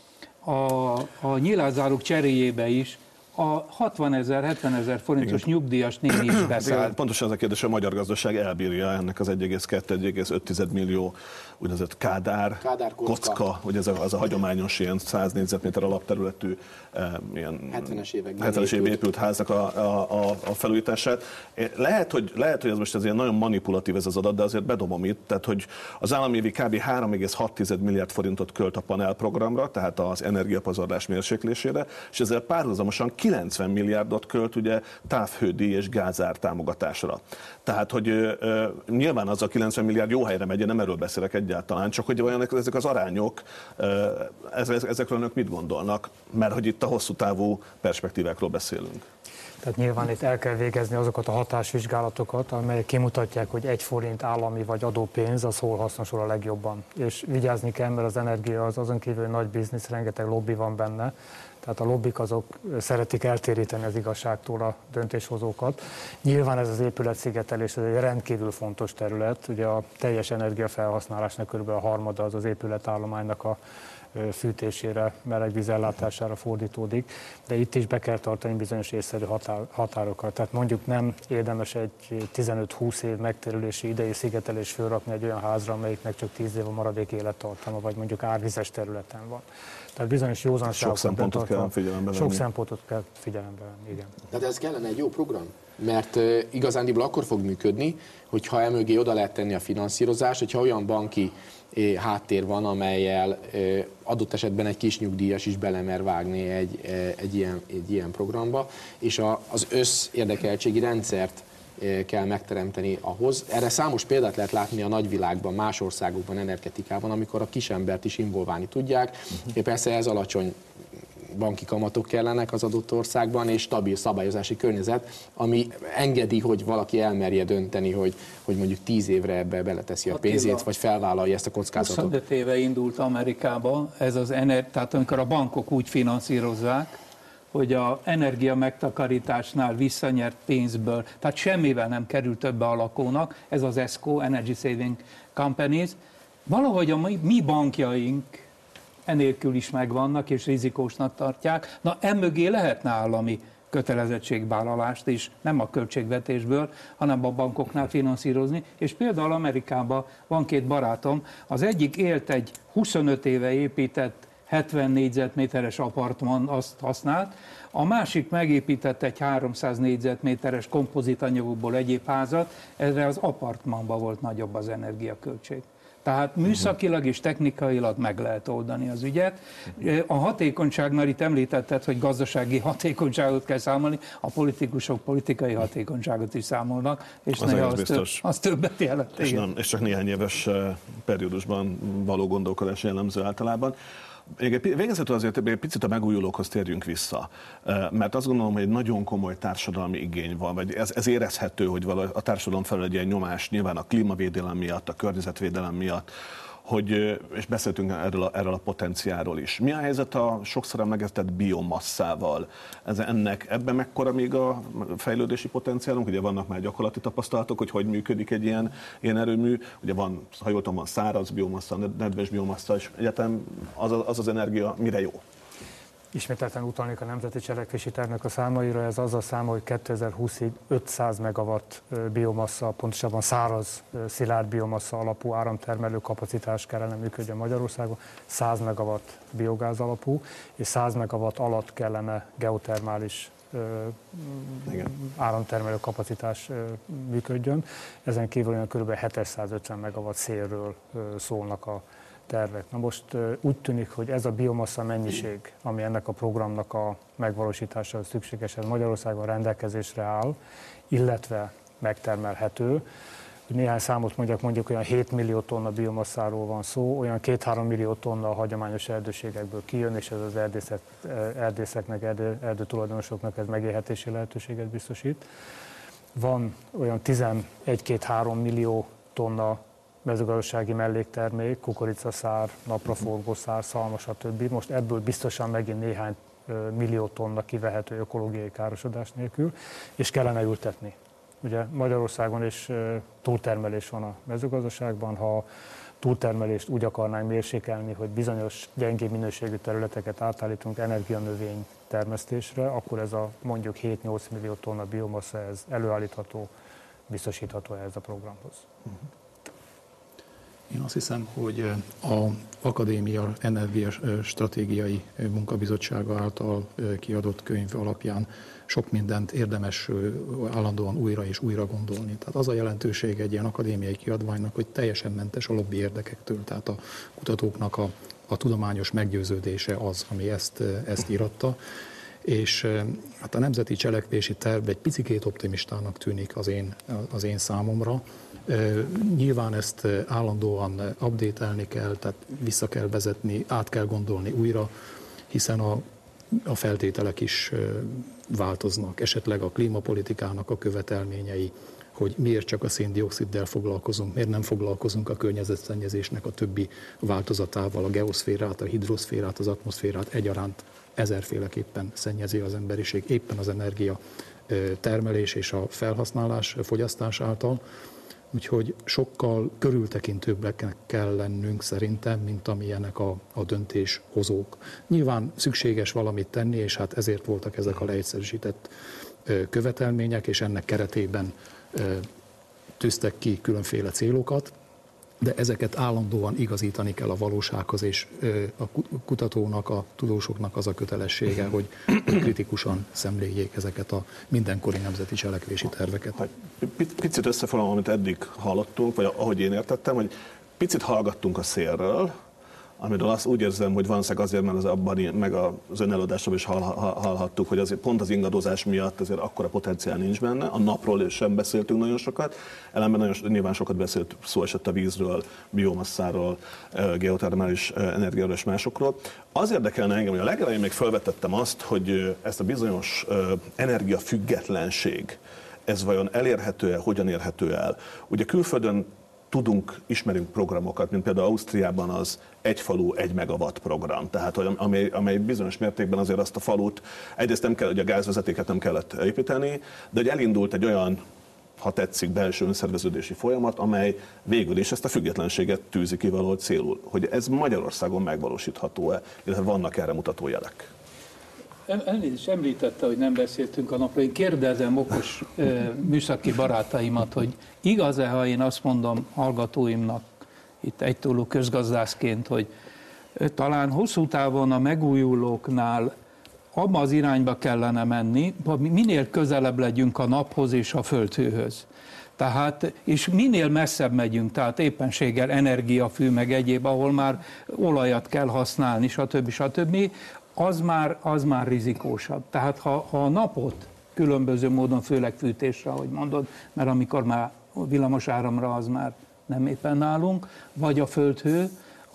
a nyilázárók cseréjébe is a 60 000, 70 000 forintos nyugdíjas néni is beszáll. Pontosan ez a kérdés, a magyar gazdaság elbírja ennek az 1,2-1,5 millió úgynevezett Kádár kocka, hogy ez az a hagyományos ilyen 100 négyzetméter alapterületű ilyen 70-es években épült háznak a felújítását. Lehet, hogy ez most ilyen nagyon manipulatív ez az adat, de azért bedobom itt, tehát hogy az állam évi kb. 3,6 milliárd forintot költ a panelprogramra, tehát az energiapazarlás mérséklésére, és ezzel párhuzamosan 90 milliárdot költ ugye távhődíj és gázár támogatásra. Tehát, hogy nyilván az a 90 milliárd jó helyre megy, nem erről beszélek egyáltalán, csak hogy olyan ezek az arányok, ezekről önök mit gondolnak? Mert hogy itt a hosszú távú perspektívákról beszélünk. Tehát nyilván itt el kell végezni azokat a hatásvizsgálatokat, amelyek kimutatják, hogy 1 forint állami vagy adópénz, az hol hasznosul a legjobban. És vigyázni kell, mert az energia az azon kívül nagy biznisz, rengeteg lobby van benne. Tehát a lobbik azok szeretik eltéríteni az igazságtól a döntéshozókat. Nyilván ez az épületszigetelés ez egy rendkívül fontos terület. Ugye a teljes energiafelhasználásnak kb. A harmada az épületállománynak a fűtésére, melegvízellátására fordítódik, de itt is be kell tartani bizonyos észszerű határokat. Tehát mondjuk nem érdemes egy 15-20 év megtérülési idejű szigetelés fölrakni egy olyan házra, amelyiknek csak 10 év a maradék élettartama, vagy mondjuk árvizes területen van. Tehát bizonyos józanságokat sok szempontot kell figyelembe venni. Sok szempontot kell figyelembe venni, igen. De ez kellene egy jó program, mert igazándiból akkor fog működni, hogyha emögé oda lehet tenni a finanszírozást, hogyha olyan banki háttér van, amellyel adott esetben egy kis nyugdíjas is belemer vágni egy ilyen programba, és az összérdekeltségi rendszert kell megteremteni ahhoz. Erre számos példát lehet látni a nagyvilágban, más országokban, energetikában, amikor a kisembert is involválni tudják. Persze ez alacsony banki kamatok kellenek az adott országban, és stabil szabályozási környezet, ami engedi, hogy valaki elmerje dönteni, hogy mondjuk 10 évre ebbe beleteszi a pénzét, vagy felvállalja ezt a kockázatot. 25 éve indult Amerikába ez az tehát amikor a bankok úgy finanszírozzák, hogy az energia megtakarításnál visszanyert pénzből, tehát semmivel nem kerül többe a lakónak, ez az ESCO, Energy Saving Companies. Valahogy a mi bankjaink enélkül is megvannak, és rizikósnak tartják. Na, emögé lehetne állami kötelezettségvállalást is, nem a költségvetésből, hanem a bankoknál finanszírozni. És például Amerikában van 2 barátom, az egyik élt egy 25 éve épített 70 négyzetméteres apartman, azt használt, a másik megépített egy 300 négyzetméteres kompozitanyagokból egyéb házat, erre az apartmanban volt nagyobb az energiaköltség. Tehát műszakilag és technikailag meg lehet oldani az ügyet. A hatékonyságnál itt említetted, hogy gazdasági hatékonyságot kell számolni, a politikusok politikai hatékonyságot is számolnak, és az többet jelent. És csak néhány éves periódusban való gondolkodás jellemző általában. Végezetül azért egy picit a megújulókhoz térjünk vissza, mert azt gondolom, hogy egy nagyon komoly társadalmi igény van, vagy ez érezhető, hogy a társadalom felül egy ilyen nyomás, nyilván a klímavédelem miatt, a környezetvédelem miatt, és beszéltünk erről a potenciáról is. Mi a helyzet a sokszor emlegetett biomasszával? Ebben mekkora még a fejlődési potenciálunk? Ugye vannak már gyakorlati tapasztalatok, hogy működik egy ilyen erőmű. Ugye van, ha jól tudom, van száraz biomassa, nedves biomassa, és egyetem az energia mire jó? Ismételten utalnék a Nemzeti Cselekvési Tervnek a számaira, ez az a száma, hogy 2020-ig 500 megawatt biomassa, pontosabban száraz, szilárd biomassa alapú áramtermelő kapacitás kellene működjön Magyarországon, 100 megawatt biogáz alapú, és 100 megawatt alatt kellene geotermális áramtermelő kapacitás működjön. Ezen kívül olyan kb. 750 megawatt szélről szólnak a tervek. Na most úgy tűnik, hogy ez a biomassa mennyiség, ami ennek a programnak a megvalósításához szükséges, ez Magyarországon rendelkezésre áll, illetve megtermelhető. Néhány számot mondjuk olyan 7 millió tonna biomasszáról van szó, olyan 2-3 millió tonna a hagyományos erdőségekből kijön, és ez az erdészeknek, erdőtulajdonosoknak ez megélhetési lehetőséget biztosít. Van olyan 11-2-3 millió tonna mezőgazdasági melléktermék, kukoricaszár, napraforgószár, szalma, stb. Most ebből biztosan megint néhány millió tonna kivehető ökológiai károsodás nélkül, és kellene ültetni. Ugye Magyarországon is túltermelés van a mezőgazdaságban, ha túltermelést úgy akarnánk mérsékelni, hogy bizonyos gyengébb minőségű területeket átállítunk energianövény termesztésre, akkor ez a mondjuk 7-8 millió tonna biomassa ez előállítható, biztosítható ehhez a programhoz. Én azt hiszem, hogy az Akadémia Energiastratégiai Munkabizottsága által kiadott könyv alapján sok mindent érdemes állandóan újra és újra gondolni. Tehát az a jelentőség egy ilyen akadémiai kiadványnak, hogy teljesen mentes a lobby érdekektől, tehát a kutatóknak a tudományos meggyőződése az, ami ezt íratta. És hát a Nemzeti Cselekvési Terv egy picikét optimistának tűnik az én számomra. Nyilván ezt állandóan update-elni kell, tehát vissza kell vezetni, át kell gondolni újra, hiszen a feltételek is változnak. Esetleg a klímapolitikának a követelményei, hogy miért csak a szén-dioxiddel foglalkozunk, miért nem foglalkozunk a környezetszennyezésnek a többi változatával, a geoszférát, a hidroszférát, az atmoszférát egyaránt ezerféleképpen szennyezi az emberiség, éppen az energia termelés és a felhasználás, fogyasztás által. Úgyhogy sokkal körültekintőbbek kell lennünk szerintem, mint amilyenek a döntéshozók. Nyilván szükséges valamit tenni, és hát ezért voltak ezek a leegyszerűsített követelmények, és ennek keretében tűztek ki különféle célokat, de ezeket állandóan igazítani kell a valósághoz, és a kutatónak, a tudósoknak az a kötelessége, hogy kritikusan szemléljék ezeket a mindenkori nemzeti cselekvési terveket. Picit összefoglalom, amit eddig hallottunk, vagy ahogy én értettem, hogy picit hallgattunk a szélről, amiről azt úgy érzem, hogy valószínűleg azért, mert az abban, meg az önelőadásról is hallhattuk, hogy azért pont az ingadozás miatt azért akkora potenciál nincs benne. A napról sem beszéltünk nagyon sokat, ellenben nyilván sokat beszélt, szó esett a vízről, biomasszáról, geotermális energiáról és másokról. Az érdekelne engem, hogy a legelején még felvetettem azt, hogy ezt a bizonyos energiafüggetlenség, ez vajon elérhető-e, hogyan érhető el? Ugye külföldön ismerünk programokat, mint például Ausztriában az egy falu, 1 megawatt program, tehát amely bizonyos mértékben azért azt a falut, egyrészt nem kell, ugye a gázvezetéket nem kellett építeni, de hogy elindult egy olyan, ha tetszik, belső önszerveződési folyamat, amely végül is ezt a függetlenséget tűzi ki valahogy célul. Hogy ez Magyarországon megvalósítható-e, illetve vannak erre mutató jelek? Elnézést, említette, hogy nem beszéltünk a napról. Én kérdezem okos műszaki barátaimat, hogy igaz-e, ha én azt mondom hallgatóimnak, itt egytólú közgazdászként, hogy talán hosszú távon a megújulóknál abba az irányba kellene menni, minél közelebb legyünk a naphoz és a földhőhöz. Tehát, és minél messzebb megyünk, tehát éppenséggel energiafű, meg egyéb, ahol már olajat kell használni, stb. Az már rizikósabb. Tehát ha a napot különböző módon, főleg fűtésre, ahogy mondod, mert amikor már villamos áramra, az már nem éppen nálunk, vagy a földhő,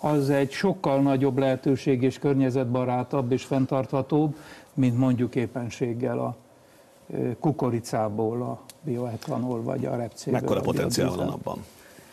az egy sokkal nagyobb lehetőség és környezetbarátabb és fenntarthatóbb, mint mondjuk éppenséggel a kukoricából a bioetanol vagy a repcéből. Mekkora potenciál van abban?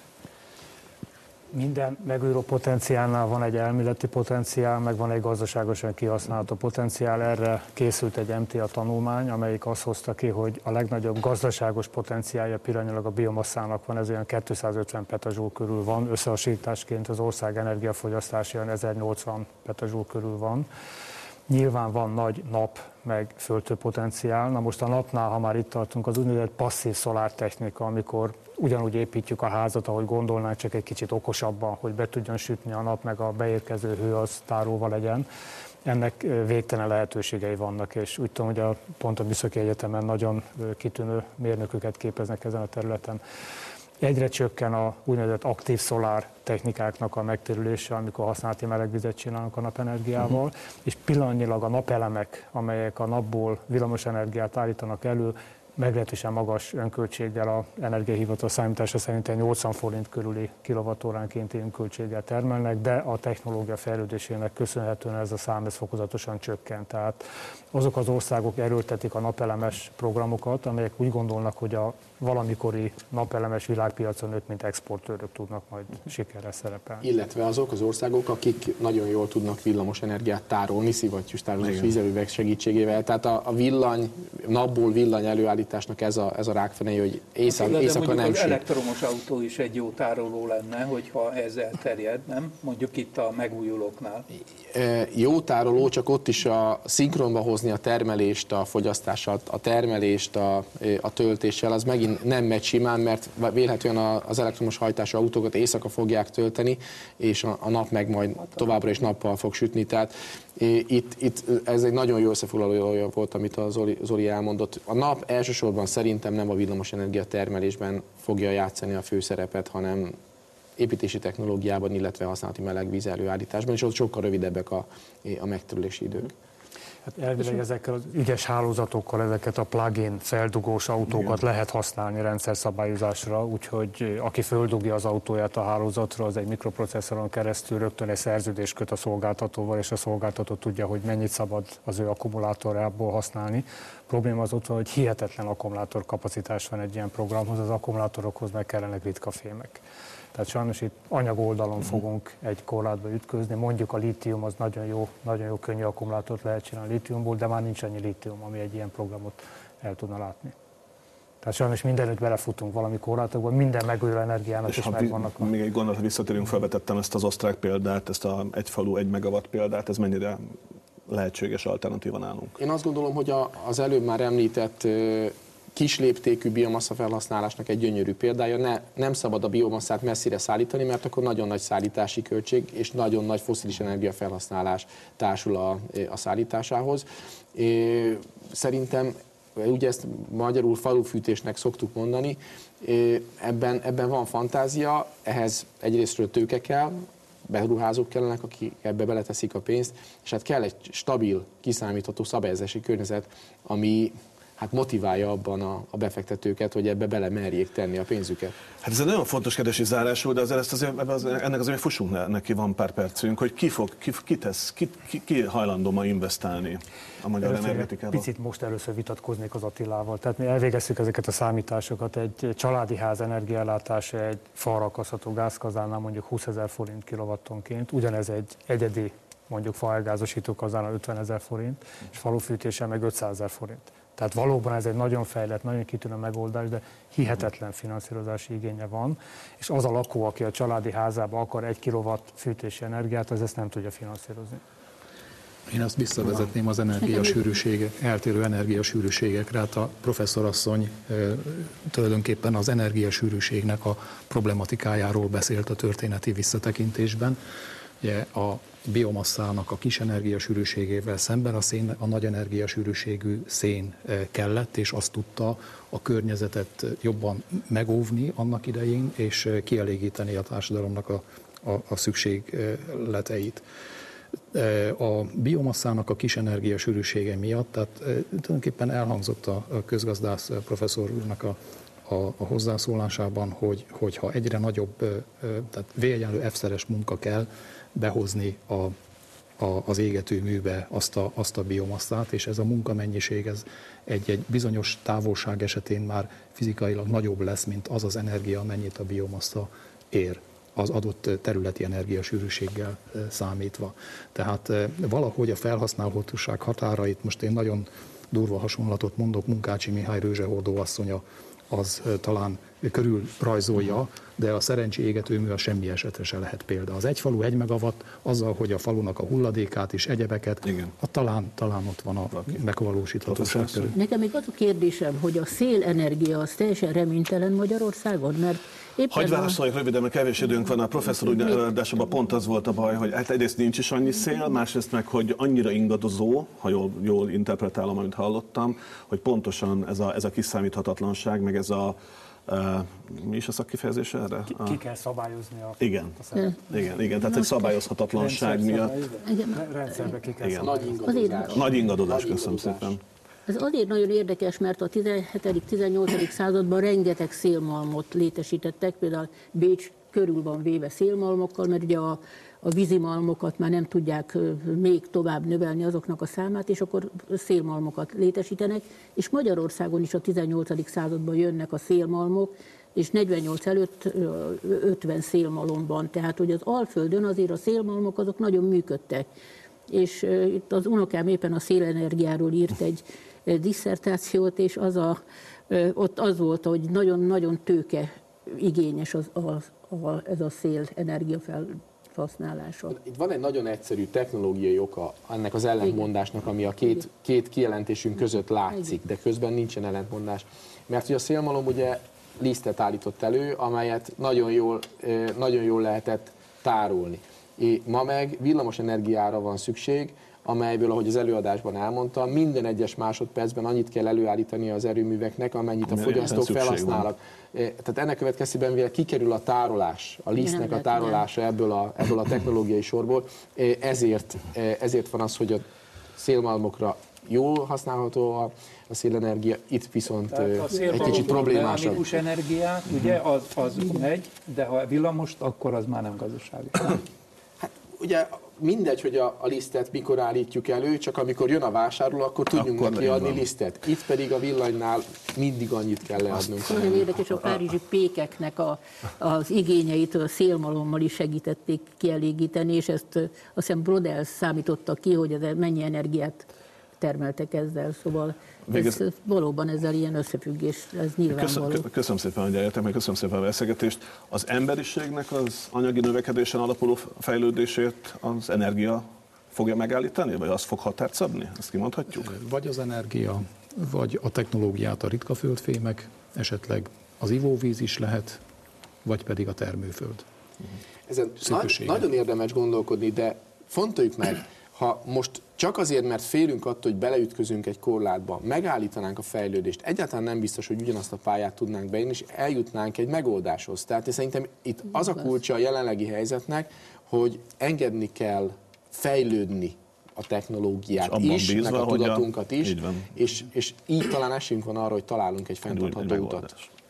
Minden megújuló potenciálnál van egy elméleti potenciál, meg van egy gazdaságosan kihasználható potenciál. Erre készült egy MTA tanulmány, amelyik azt hozta ki, hogy a legnagyobb gazdaságos potenciálja pillanatnyilag a biomasszának van, ez olyan 250 petajoule körül van, összehasonlításként az ország energiafogyasztása olyan 1080 petajoule körül van. Nyilván van nagy nap, meg földtő potenciál. Na most a napnál, ha már itt tartunk, az úgynevezett passzív szolártechnika, amikor ugyanúgy építjük a házat, ahogy gondolnánk, csak egy kicsit okosabban, hogy be tudjon sütni a nap, meg a beérkező hő az tárolva legyen. Ennek végtelen lehetőségei vannak, és úgy tudom, hogy pont a Műszaki Egyetemen nagyon kitűnő mérnököket képeznek ezen a területen. Egyre csökken a úgynevezett aktív szolár technikáknak a megtérülése, amikor használati melegvizet csinálunk a napenergiával, és pillanatnyilag a napelemek, amelyek a napból villamosenergiát állítanak elő, meglehetősen magas önköltséggel, a energiahivatal számítása szerint 80 forint körüli kilovattóránkénti önköltséggel termelnek, de a technológia fejlődésének köszönhetően ez a szám fokozatosan csökkent. Tehát azok az országok erőltetik a napelemes programokat, amelyek úgy gondolnak, hogy a valamikori napelemes világpiacon ők, mint exportőrök tudnak majd sikerrel szerepelni. Illetve azok az országok, akik nagyon jól tudnak villamos energiát tárolni, szivattyús tárolós vízerővek segítségével. Tehát a napból villany előállításnak ez a rákfenéje, hogy éjszaka nem az elektromos autó is egy jó tároló lenne, hogyha ez elterjed, nem? Mondjuk itt a megújulóknál. Jó tároló, csak ott is a szinkronba hozni a termelést, a fogyasztással, a termelést, a töltéssel, az megint nem megy simán, mert vélhetően az elektromos hajtású autókat éjszaka fogják tölteni, és a nap meg majd továbbra is nappal fog sütni. Tehát itt ez egy nagyon jó összefoglalója volt, amit a Zoli elmondott. A nap elsősorban szerintem nem a villamosenergia termelésben fogja játszani a főszerepet, hanem építési technológiában, illetve használati melegvíz előállításban, és ott sokkal rövidebbek a megtérülési idők. Hát elvileg ezekkel az ügyes hálózatokkal ezeket a plug-in feldugós autókat lehet használni rendszerszabályozásra, úgyhogy aki földugja az autóját a hálózatra, az egy mikroprocesszoron keresztül rögtön egy szerződést köt a szolgáltatóval, és a szolgáltató tudja, hogy mennyit szabad az ő akkumulátorából használni. A probléma az ott van, hogy hihetetlen akkumulátorkapacitás van egy ilyen programhoz, az akkumulátorokhoz meg kellenek ritka fémek. Tehát sajnos itt anyagoldalon fogunk egy korlátba ütközni. Mondjuk a lítium az nagyon jó könnyű akkumulátort lehet csinálni lítiumból, de már nincs annyi lítium, ami egy ilyen programot el tudna látni. Tehát sajnos mindenütt belefutunk valami korlátokba, minden megújuló energiának is megvannak. Még egy gondolatra visszatérünk, felvetettem ezt az osztrák példát, ezt a egy falu, 1 megawatt példát, ez mennyire lehetséges alternatíva nálunk? Én azt gondolom, hogy az előbb már említett kisléptékű biomassa felhasználásnak egy gyönyörű példája. Nem szabad a biomasszát messzire szállítani, mert akkor nagyon nagy szállítási költség és nagyon nagy fosszilis energia felhasználás társul a szállításához. Szerintem, ugye ezt magyarul falufűtésnek szoktuk mondani, ebben van fantázia, ehhez egyrésztről tőke kell, beruházók kellenek, akik ebbe beleteszik a pénzt, és hát kell egy stabil, kiszámítható szabályozási környezet, ami motiválja abban a befektetőket, hogy ebbe bele merjék tenni a pénzüket. Hát ez egy nagyon fontos kérdés zárásul, de ennek azért fussunk neki, van pár percünk, hogy ki hajlandó ma investálni a magyar energetikában? Picit most először vitatkoznék az Attilával. Tehát mi elvégeztük ezeket a számításokat. Egy családi ház energiállátása egy falra akasztható gázkazánnál mondjuk 20 000 forint kilowattonként, ugyanez egy egyedi mondjuk faelgázosító kazánnal 50 000 forint, és falufűtéssel meg 500 000 forint. Tehát valóban ez egy nagyon fejlett, nagyon kitűnő megoldás, de hihetetlen finanszírozási igénye van, és az a lakó, aki a családi házába akar 1 kilowatt fűtési energiát, az ezt nem tudja finanszírozni. Én azt visszavezetném az eltérő energiasűrűségekre. Hát a professzorasszony tulajdonképpen az energiasűrűségnek a problematikájáról beszélt a történeti visszatekintésben. Ugye a biomasszának a kis energiasűrűségével szemben a nagy energiasűrűségű szén kellett, és azt tudta a környezetet jobban megóvni annak idején, és kielégíteni a társadalomnak a szükségleteit. A biomasszának a kis energiasűrűsége miatt, tehát tulajdonképpen elhangzott a közgazdász professzor úrnak a hozzászólásában, hogy ha egyre nagyobb, tehát V= F-szeres munka kell behozni az égetőműbe azt a biomasszát, és ez a munkamennyiség ez egy bizonyos távolság esetén már fizikailag nagyobb lesz, mint az energia, amennyit a biomassa ér az adott területi energiasűrűséggel számítva. Tehát valahogy a felhasználhatóság határait, most én nagyon durva hasonlatot mondok, Munkácsi Mihály Rőzsehordó asszonya az talán körül rajzolja, de a szerencsi égetőmű a semmi esetre se lehet példa. Az egy falu, 1 megawatt, azzal, hogy a falunak a hulladékát és egyebeket, talán ott van a megvalósíthatóság körül. Nekem még az a kérdésem, hogy a szélenergia az teljesen reménytelen Magyarországon, mert hagyj válaszoljak röviden, mert kevés időnk van. A professzor úgynevezésében pont az volt a baj, hogy egyrészt nincs is annyi szél, másrészt meg, hogy annyira ingadozó, ha jól interpretálom, amit hallottam, hogy pontosan ez a kiszámíthatatlanság, meg ez a mi is a szakkifejezés erre? Ki kell szabályozni igen, tehát egy szabályozhatatlanság miatt. Rendszerbe ki kell szabályozni. Nagy ingadozás, köszönöm szépen. Ez azért nagyon érdekes, mert a 17.-18. században rengeteg szélmalmot létesítettek, például Bécs körül van véve szélmalmokkal, mert ugye a vízimalmokat már nem tudják még tovább növelni azoknak a számát, és akkor szélmalmokat létesítenek, és Magyarországon is a 18. században jönnek a szélmalmok, és 48 előtt 50 szélmalom van, tehát hogy az Alföldön azért a szélmalmok azok nagyon működtek. És itt az unokám éppen a szélenergiáról írt egy disszertációt, és ott az volt, hogy nagyon-nagyon tőke igényes ez a szélenergia felhasználása. Itt van egy nagyon egyszerű technológiai oka ennek az ellentmondásnak, ami a két kijelentésünk között látszik, de közben nincsen ellentmondás. Mert ugye a szélmalom ugye lisztet állított elő, amelyet nagyon jól lehetett tárolni. Ma meg villamos energiára van szükség, amelyből, ahogy az előadásban elmondtam, minden egyes másodpercben annyit kell előállítani az erőműveknek, amennyit a fogyasztók felhasználnak. Tehát ennek következtében, mivel kikerül a tárolás, a lisztnek a tárolása ebből a technológiai sorból, ezért van az, hogy a szélmalmokra jól használható a szélenergia, itt viszont egy kicsit problémásabb. A energiát, ugye, az megy, de ha villamost, akkor az már nem gazdasági. Hát ugye mindegy, hogy a lisztet mikor állítjuk elő, csak amikor jön a vásárló, akkor tudjunk neki adni lisztet. Itt pedig a villanynál mindig annyit kell leadnunk. Nagyon érdekes, a párizsi pékeknek az igényeit a szélmalommal is segítették kielégíteni, és ezt azt hiszem Brodel számította ki, hogy ez mennyi energiát termeltek ezzel, szóval valóban ezzel ilyen összefüggés, ez nyilvánvaló. Köszönöm szépen, hogy eljöttek, meg köszönöm szépen a beszélgetést. Az emberiségnek az anyagi növekedésen alapuló fejlődését az energia fogja megállítani, vagy az fog határt szabni? Ezt kimondhatjuk? Vagy az energia, vagy a technológiát a ritka földfémek, esetleg az ivóvíz is lehet, vagy pedig a termőföld. Ezen nagyon érdemes gondolkodni, de fontoljuk meg, ha most csak azért, mert félünk attól, hogy beleütközünk egy korlátba, megállítanánk a fejlődést, egyáltalán nem biztos, hogy ugyanazt a pályát tudnánk beírni, és eljutnánk egy megoldáshoz. Tehát szerintem itt az a kulcsa a jelenlegi helyzetnek, hogy engedni kell fejlődni a technológiát is, meg a tudatunkat is, és így talán esélyünk van arra, hogy találunk egy fenntartható utat.